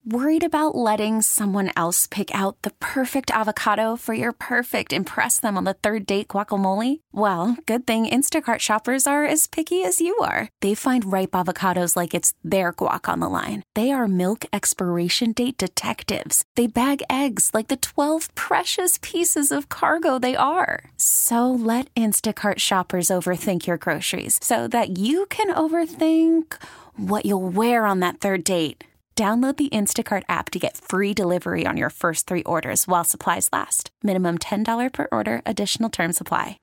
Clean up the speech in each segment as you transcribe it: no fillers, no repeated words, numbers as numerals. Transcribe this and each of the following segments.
Worried about letting someone else pick out the perfect avocado for your perfect impress them on the third date guacamole? Well, good thing Instacart shoppers are as picky as you are. They find ripe avocados like it's their guac on the line. They are milk expiration date detectives. They bag eggs like the 12 precious pieces of cargo they are. So let Instacart shoppers overthink your groceries so that you can overthink what you'll wear on that third date. Download the Instacart app to get free delivery on your first 3 orders while supplies last. Minimum $10 per order. Additional terms apply.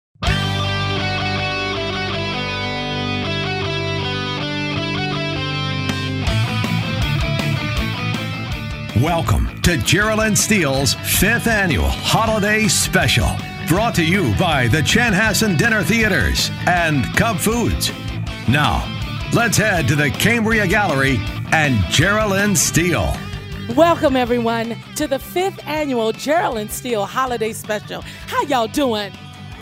Welcome to Geraldine Steele's 5th Annual Holiday Special. Brought to you by the Chanhassen Dinner Theaters and Cub Foods. Now, let's head to the Cambria Gallery and Geraldine Steele. Welcome, everyone, to the 5th Annual Geraldine Steele Holiday Special. How y'all doing?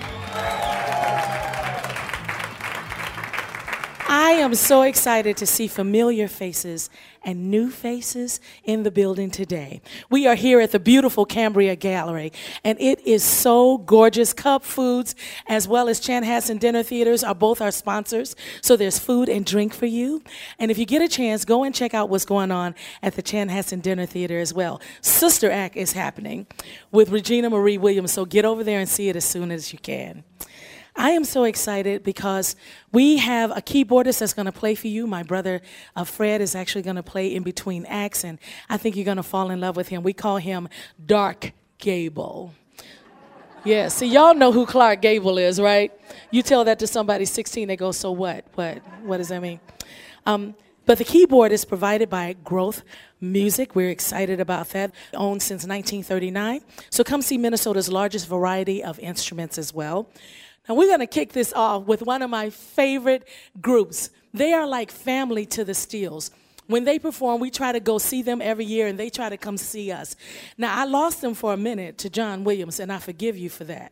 I am so excited to see familiar faces and new faces in the building today. We are here at the beautiful Cambria Gallery, and it is so gorgeous. Cub Foods, as well as Chanhassen Dinner Theaters, are both our sponsors, so there's food and drink for you. And if you get a chance, go and check out what's going on at the Chanhassen Dinner Theater as well. Sister Act is happening with Regina Marie Williams, so get over there and see it as soon as you can. I am so excited because we have a keyboardist that's going to play for you. My brother Fred is actually going to play in between acts, and I think you're going to fall in love with him. We call him Dark Gable. Yeah, see, y'all know who Clark Gable is, right? You tell that to somebody 16, they go, so what? What does that mean? But the keyboard is provided by Growth Music. We're excited about that. Owned since 1939. So come see Minnesota's largest variety of instruments as well. And we're going to kick this off with one of my favorite groups. They are like family to the Steeles. When they perform, we try to go see them every year, and they try to come see us. Now, I lost them for a minute to John Williams, and I forgive you for that.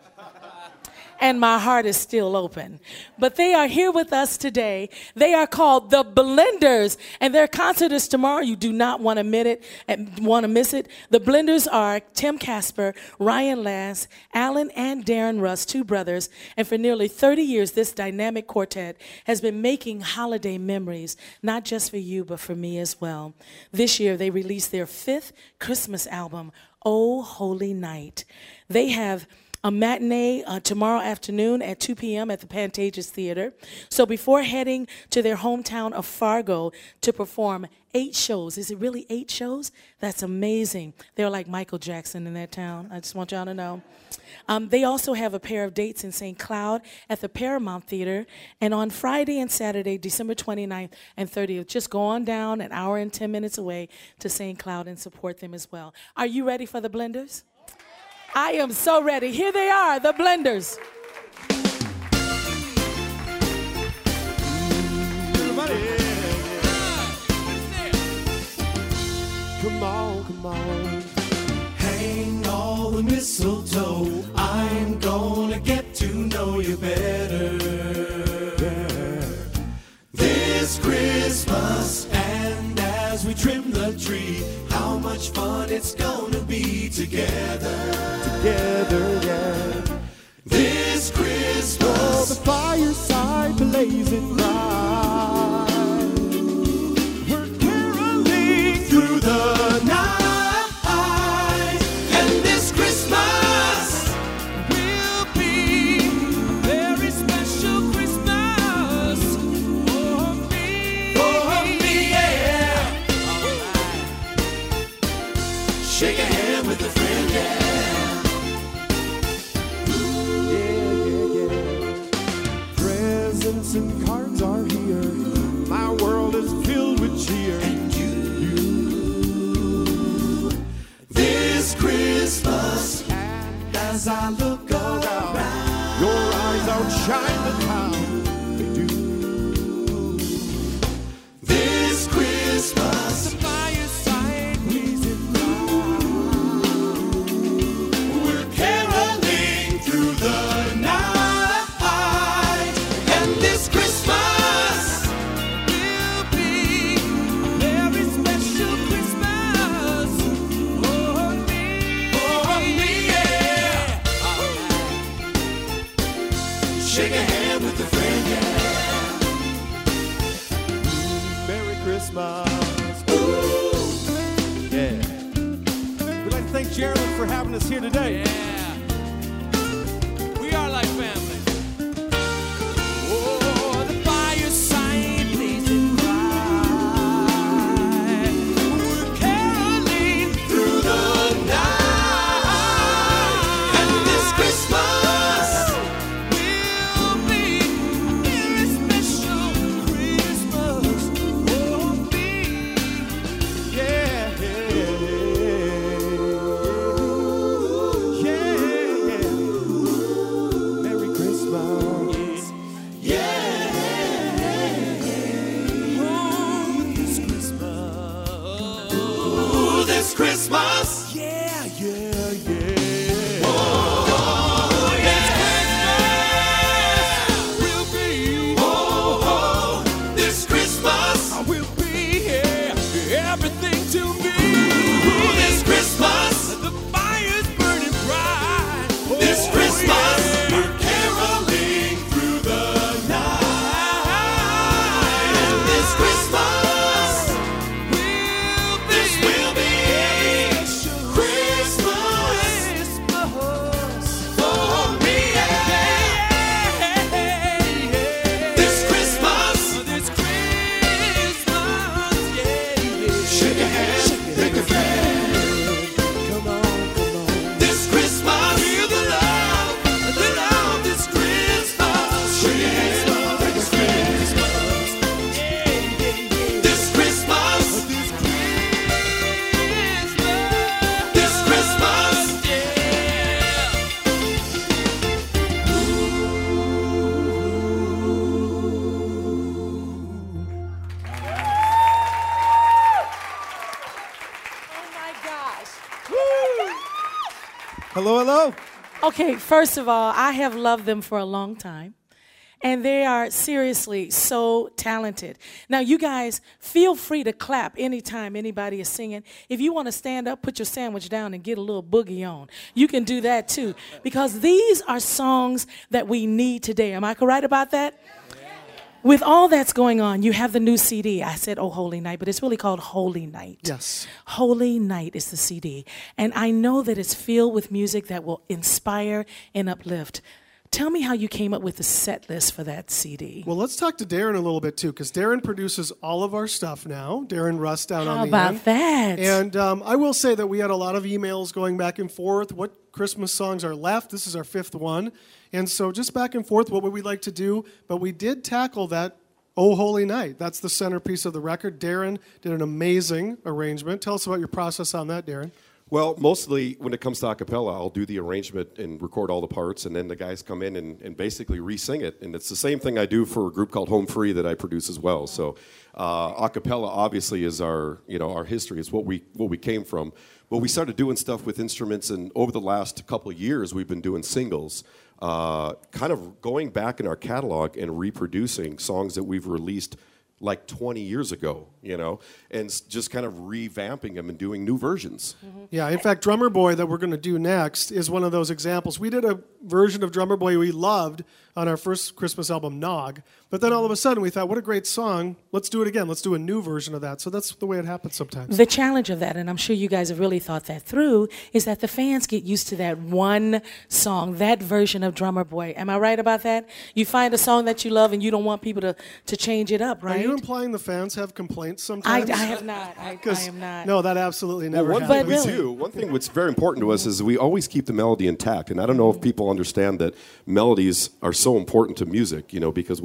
And my heart is still open. But they are here with us today. They are called the Blenders, and their concert is tomorrow. You do not want to miss it. The Blenders are Tim Casper, Ryan Lass, Alan and Darren Russ, 2 brothers. And for nearly 30 years, this dynamic quartet has been making holiday memories, not just for you, but for me as well. This year, they released their 5th Christmas album, Oh Holy Night. They have a matinee tomorrow afternoon at 2 p.m. at the Pantages Theater. So before heading to their hometown of Fargo to perform 8 shows, is it really 8 shows? That's amazing. They're like Michael Jackson in that town. I just want y'all to know. They also have a pair of dates in St. Cloud at the Paramount Theater. And on Friday and Saturday, December 29th and 30th, just go on down an hour and 10 minutes away to St. Cloud and support them as well. Are you ready for the Blenders? I am so ready. Here they are, the Blenders. Come on. Hang all the mistletoe. I'm gonna get to know you better. This Christmas, and as we trim the tree, how much fun it's gonna be together, yeah. This Christmas, oh, the fireside blazing bright. We're caroling through the night, and this Christmas will be a very special Christmas for me, yeah. Shake a hand with a friend, yeah. Presents and cards are here. My world is filled with cheer. And you, this Christmas, and as I look around, your eyes outshine the town. They do. This Christmas, the fireside blazing bright. We're caroling through the night. Christmas will be a very special Christmas. for having us here today. Yeah. We are like family. Oh, the fireside blazing bright. We're caroling through the night. And this Christmas will be a very special Christmas for me. Yeah. Merry Christmas. This Christmas. Yeah, yeah, yeah. Will be. This Christmas. I will be here. Everything to me. This Christmas. The fire's burning bright. This Christmas. Yeah. We're caroling through the night. And this Christmas. This will be Christmas for me. This Christmas. This Christmas, yeah. Shake your hand, make a friend. Come on, come on. This Christmas. Feel the love this Christmas. Shake your hand, make a friend. This Christmas. This Christmas. Oh my gosh. Hello, hello. Okay, first of all, I have loved them for a long time. And they are seriously so talented. Now, you guys, feel free to clap anytime anybody is singing. If you want to stand up, put your sandwich down and get a little boogie on. You can do that too. Because these are songs that we need today. Am I correct about that? With all that's going on, you have the new CD. I said, Oh Holy Night, but it's really called Holy Night. Yes. Holy Night is the CD. And I know that it's filled with music that will inspire and uplift. Tell me how you came up with the set list for that CD. Well, let's talk to Darren a little bit, too, because Darren produces all of our stuff now. Darren Rust down How on the about end. that? And I will say that we had a lot of emails going back and forth. What Christmas songs are left? This is our 5th one. And so just back and forth, what would we like to do? But we did tackle that Oh Holy Night. That's the centerpiece of the record. Darren did an amazing arrangement. Tell us about your process on that, Darren. Well, mostly when it comes to a cappella, I'll do the arrangement and record all the parts, and then the guys come in and basically re-sing it. And it's the same thing I do for a group called Home Free that I produce as well. So a cappella obviously is our history. It's what we came from. But we started doing stuff with instruments, and over the last couple of years, we've been doing singles, kind of going back in our catalog and reproducing songs that we've released like 20 years ago, and just kind of revamping them and doing new versions. Yeah, in fact, Drummer Boy that we're going to do next is one of those examples. We did a version of Drummer Boy we loved on our first Christmas album, Nog, but then all of a sudden we thought, what a great song, let's do it again, let's do a new version of that. So that's the way it happens sometimes. The challenge of that, and I'm sure you guys have really thought that through, is that the fans get used to that one song, that version of Drummer Boy. Am I right about that? You find a song that you love and you don't want people to change it up, right? Are you implying the fans have complaints sometimes? I have not. I am not. No, that absolutely never One happens. thing we really. do, one thing that's very important to us is we always keep the melody intact. And I don't know if people understand that melodies are so important to music, because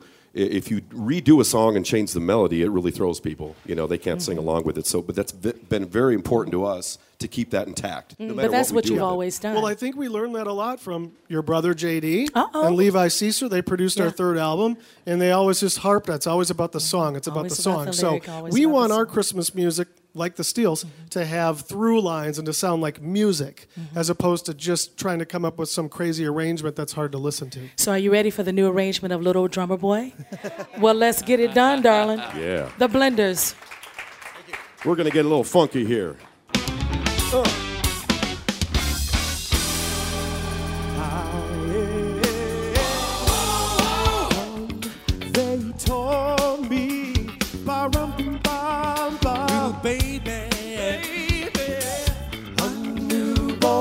if you redo a song and change the melody, it really throws people. They can't sing along with it. So, but that's been very important to us to keep that intact. No matter But that's we what do you've with it. always done. Well, I think we learned that a lot from your brother JD Uh-oh. and Levi Caesar. They produced our Yeah. third album, and they always just harp. It's always about the song. It's about Always the about song. the So lyric, always we about the want our song. Christmas music, like the Steels, to have through lines and to sound like music, as opposed to just trying to come up with some crazy arrangement that's hard to listen to. So are you ready for the new arrangement of Little Drummer Boy? Well, let's get it done, darling. Yeah. The Blenders. We're going to get a little funky here. They told me, Little baby. a newborn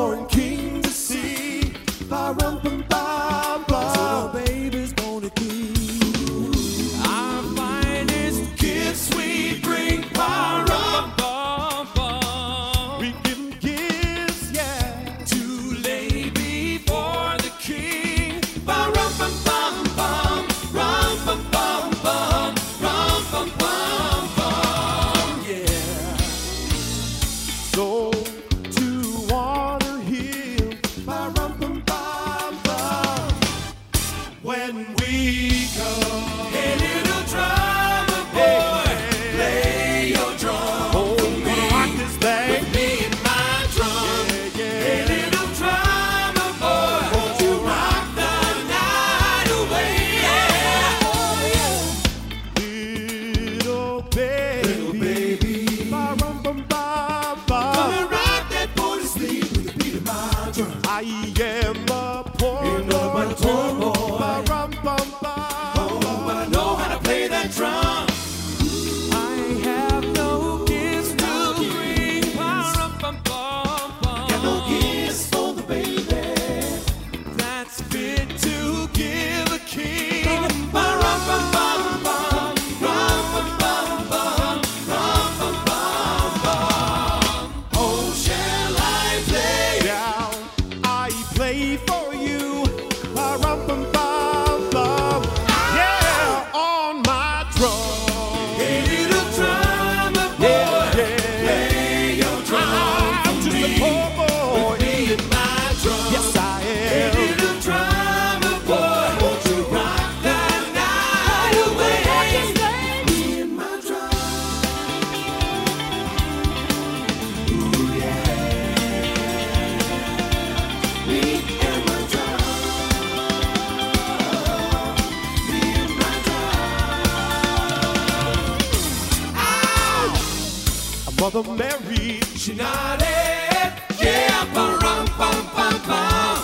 for the merry. She nodded, yeah, ba-rum, bum, bum, bum.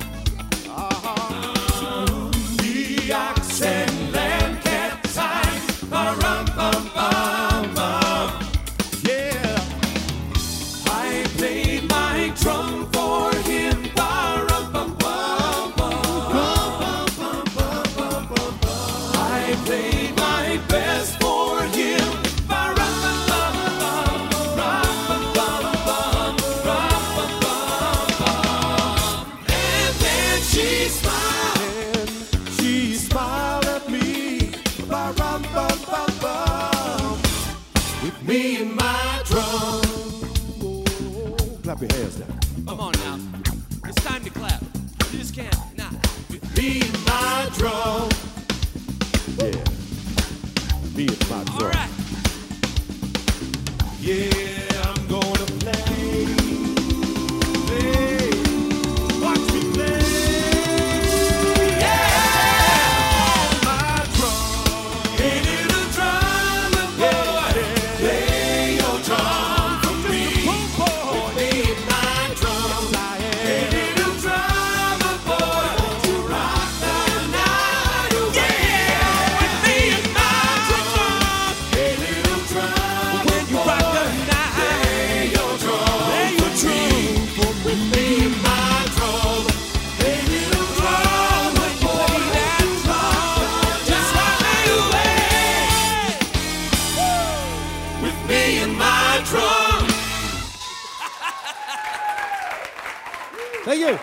The ox and lamb kept time, ba-rum, bum, bum, bum. Yeah, I played my drum for him, ba-rum, bum, bum, bum. I played my best for him, ba-rum, bum, bum, bum, bum, bum, bum, bum, bum. And then she smiled at me, ba-rum, bum, bum, bum. With me and my drum. Clap your hands now. Come on now. It's time to clap. You just can't not. With me and my drum. Yeah. Me and my drum. All right. Yeah, I'm gonna play. Play. Watch me play. Yeah. My drum. Ain't it a drummer boy? Play your drum for me. With me and my drum. Ain't it a drummer boy? To rock the night away. With me and my drum. Ain't it a drummer when you rock the night? Play your drum. Play your drum. With me and my drum. Ain't it a drummer boy? That drum. Just rock me away. With me and my drum. Thank you.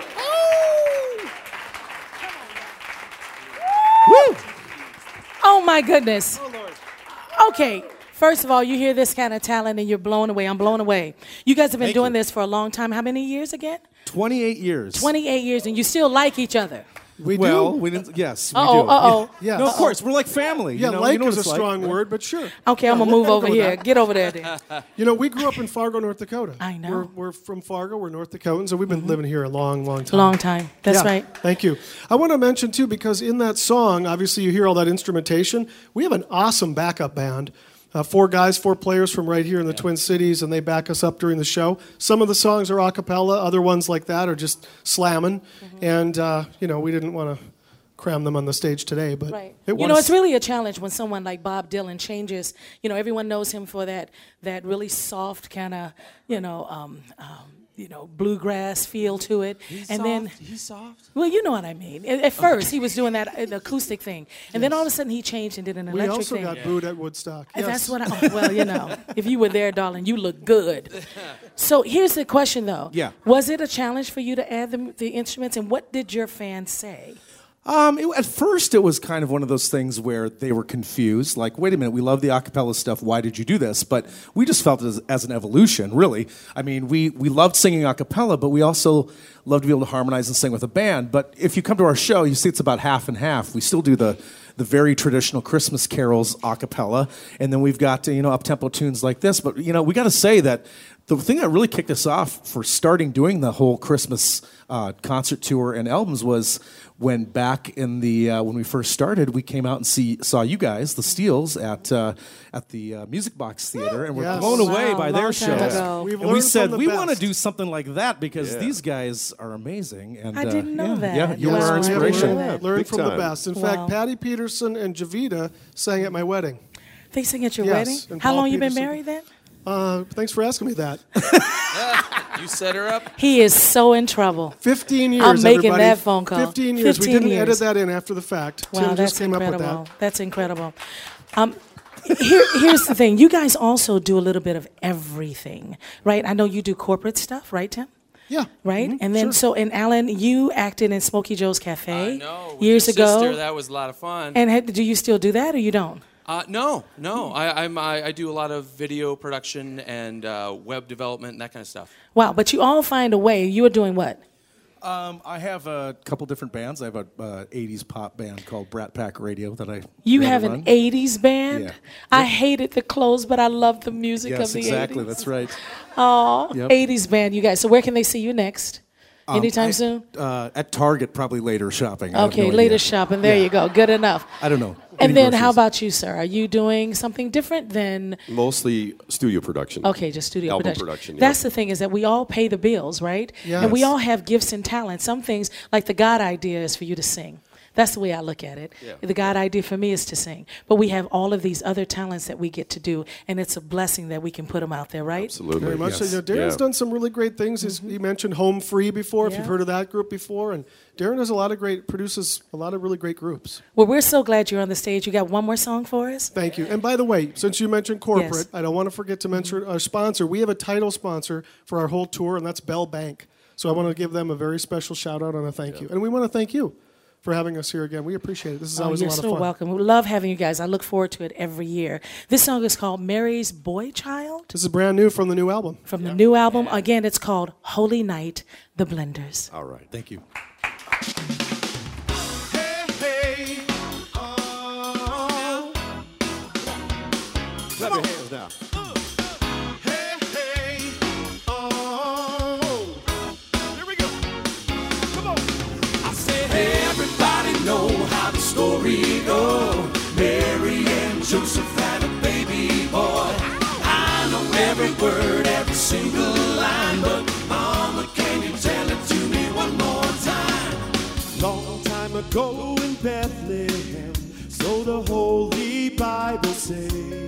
Oh my goodness. Okay. First of all, you hear this kind of talent and you're blown away. I'm blown away. You guys have been Thank doing you. this for a long time. How many years again? 28 years. 28 years, and you still like each other. We Well, do. we didn't. Yes, we Uh-oh, do. uh-oh. Yes. No, of course, we're like family. Yeah, you know, like you know is what a it's strong like. word, but sure. Okay, I'm going to move over here. Get over there then. You know, we grew up in Fargo, North Dakota. I know. We're from Fargo. We're North Dakotans, and we've been living here a long, long time. Long time. That's Yeah, right. Thank you. I want to mention, too, because in that song, obviously you hear all that instrumentation. We have an awesome backup band. 4 guys, 4 players from right here in the Twin Cities, and they back us up during the show. Some of the songs are a cappella. Other ones like that are just slamming. And, you know, we didn't want to cram them on the stage today, but Right. it was. You know, it's really a challenge when someone like Bob Dylan changes. You know, everyone knows him for that really soft kind of, bluegrass feel to it. He's soft. Well, you know what I mean. At first, he was doing that the acoustic thing, and then all of a sudden he changed and did an We electric also thing. got booed at Woodstock. And Yes. that's what if you were there, darling, you look good. So here's the question, though. Yeah. Was it a challenge for you to add the instruments, and what did your fans say? At first, it was kind of one of those things where they were confused. Like, wait a minute, we love the a cappella stuff. Why did you do this? But we just felt it as an evolution, really. I mean, we loved singing a cappella, but we also loved to be able to harmonize and sing with a band. But if you come to our show, you see it's about half and half. We still do the very traditional Christmas carols a cappella, and then we've got up-tempo tunes like this. But we got to say that the thing that really kicked us off for starting doing the whole Christmas concert tour and albums was when back in the when we first started, we came out and saw you guys, the Steels, at the Music Box Theater, and we're Yes. blown away Wow, by long their time shows. ago. We've And we learned said from the we want to best. do something like that because Yeah. these guys are amazing. And I didn't know that. Yeah, you Wow. were our Yes, we inspiration. did. Learn Big from the time. best. In Wow. fact, Patty Peterson and Javita sang at my wedding. They sing at your Yes, wedding? and How Paul long you been Peterson. married then? Thanks for asking me that. You set her up. He is so in trouble. 15 years, I'm making everybody. that phone call. 15 years. 15 we didn't years. edit that in after the fact. Wow, Tim that's just came incredible. up with that. That's incredible. Here's the thing. You guys also do a little bit of everything, right? I know you do corporate stuff, right, Tim? Yeah. Right? Mhm, And then, sure. and Alan, you acted in Smokey Joe's Cafe I know. with years your ago. Sister, that was a lot of fun. And do you still do that or you don't? No. I do a lot of video production and web development and that kind of stuff. Wow, but you all find a way. You are doing what? I have a couple different bands. I have a 80s pop band called Brat Pack Radio that I You run have and an run. 80s band? Yeah. I hated the clothes, but I love the music Yes, of the exactly. 80s. That's right. Oh, Yep. 80s band, you guys. So where can they see you next? Anytime soon? At Target, probably later shopping. Okay, later shopping. There you go. Good enough. I don't know. And then how about you, sir? Are you doing something different than... Mostly studio production. Okay, just studio Album production. production, yeah. That's the thing, is that we all pay the bills, right? Yes. And we all have gifts and talents. Some things, like the God idea is for you to sing. That's the way I look at it. Yeah. The God idea for me is to sing. But we have all of these other talents that we get to do, and it's a blessing that we can put them out there, right? Absolutely. Very much so. yes. You know, Darren's Yeah. done some really great things. He mentioned Home Free before, if Yeah. you've heard of that group before. And Darren produces a lot of really great groups. Well, we're so glad you're on the stage. You got one more song for us? Thank you. And by the way, since you mentioned corporate, Yes. I don't want to forget to mention our sponsor. We have a title sponsor for our whole tour, and that's Bell Bank. So I want to give them a very special shout out and a thank you. And we want to thank you for having us here again. We appreciate it. This is always a you're lot so of fun. welcome. We love having you guys. I look forward to it every year. This song is called Mary's Boy Child This is brand new from the new album. from the new album. Again, it's called Holy Night, The Blenders. All right. Thank you. Hey, oh. Clap your hands now. Hey, oh. Here we go. Come on. I said, everybody know how the story goes. Mary and Joseph had a baby boy. I know every word, every single line, but Mama, can you tell it to me one more time? Long time ago in Bethlehem, so the Holy Bible say,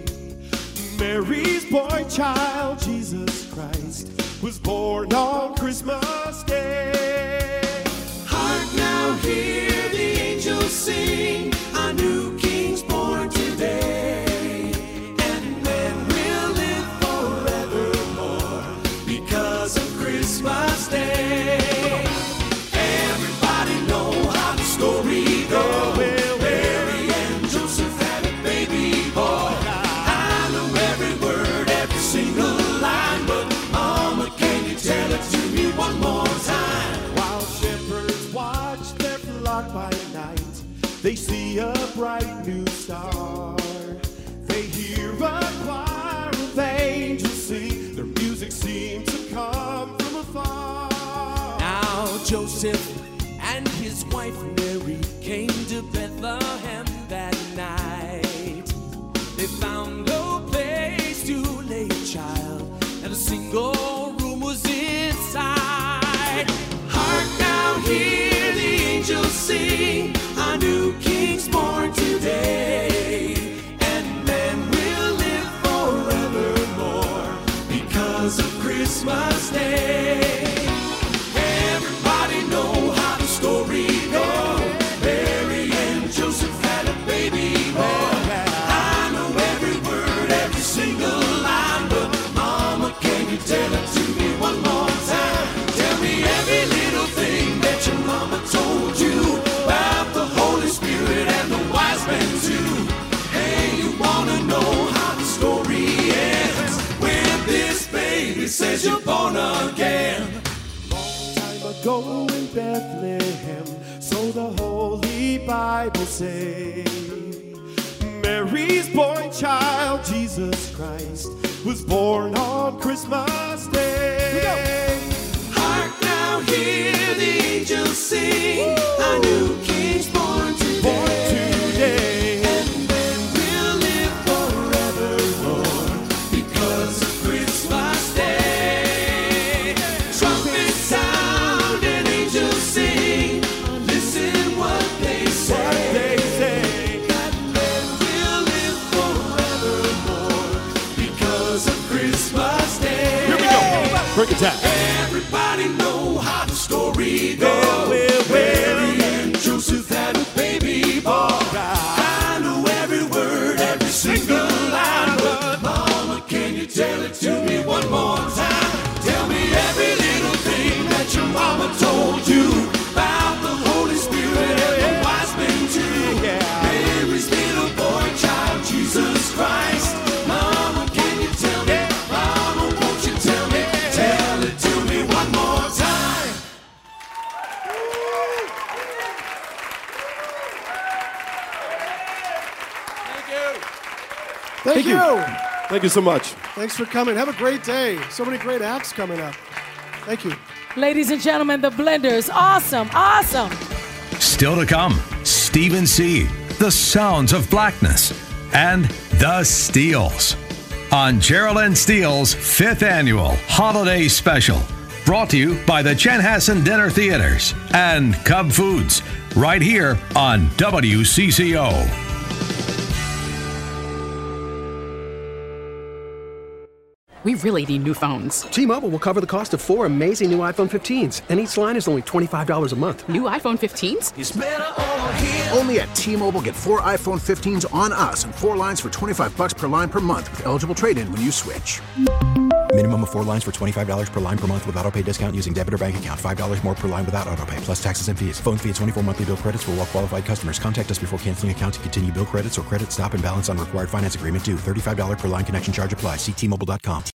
Mary's boy child, Jesus Christ, was born on Christmas Day. Hark now, hear the angels sing, a new king's born today. And men will live forevermore because of Christmas Day. Everybody know how the story goes. Mary and Joseph had a baby boy. I know every word, every single line, but Mama, can you tell it to me one more time? While shepherds watch their flock by night, they see a bright new star. They hear a choir of angels sing, their music seems to come from afar. Now Joseph and his wife Mary came to Bethlehem that night. They found no place to lay a child, and a single room was inside. Hark now, hear the angels sing, a new king's born today. And men will live forevermore because of Christmas Day. Everybody know how the story goes. Mary and Joseph had a baby boy. I know every word, every single line, but Mama, can you tell it to me one more time? Tell me every little thing that your mama told you about the Holy Spirit and the wise men too. Hey, you wanna know how the story ends when this baby says you're born again. Time ago in Bethlehem, so the Holy Bible say, Mary's boy child, Jesus Christ, was born on Christmas Day. Hark now, hear the angels sing, a new king's born today. Born today. And men will live forevermore because of Christmas Day. Trumpets sound and angels sing, listen what they say. What they say. That men will live forevermore because of Christmas Day. Here we go. Break it down. Everybody know how the story goes. Mary and Joseph had a baby boy. I know every word, every single line, but Mama, can you tell it to me one more time? Tell me every little thing that your mama told you about the Holy Spirit and the wise men too. Mary's little boy child, Jesus Christ. Mama, can you tell me? Mama, won't you tell me? Tell it to me one more time. Thank you. Thank you so much. Thanks for coming. Have a great day. So many great acts coming up. Thank you. Ladies and gentlemen, the Blenders. Awesome, awesome. Still to come, Stephen C., The Sounds of Blackness, and The Steels on Geraldine Steele's 5th Annual Holiday Special. Brought to you by the Chanhassen Dinner Theaters and Cub Foods, right here on WCCO. We really need new phones. T-Mobile will cover the cost of 4 amazing new iPhone 15s, and each line is only $25 a month. New iPhone 15s? It's better over here. Only at T-Mobile, get 4 iPhone 15s on us and 4 lines for $25 per line per month with eligible trade-in when you switch. Minimum of 4 lines for $25 per line per month with autopay discount using debit or bank account. $5 more per line without autopay, plus taxes and fees. Phone fee at 24 monthly bill credits for well-qualified customers. Contact us before canceling account to continue bill credits or credit stop and balance on required finance agreement due. $35 per line connection charge applies. See T-Mobile.com.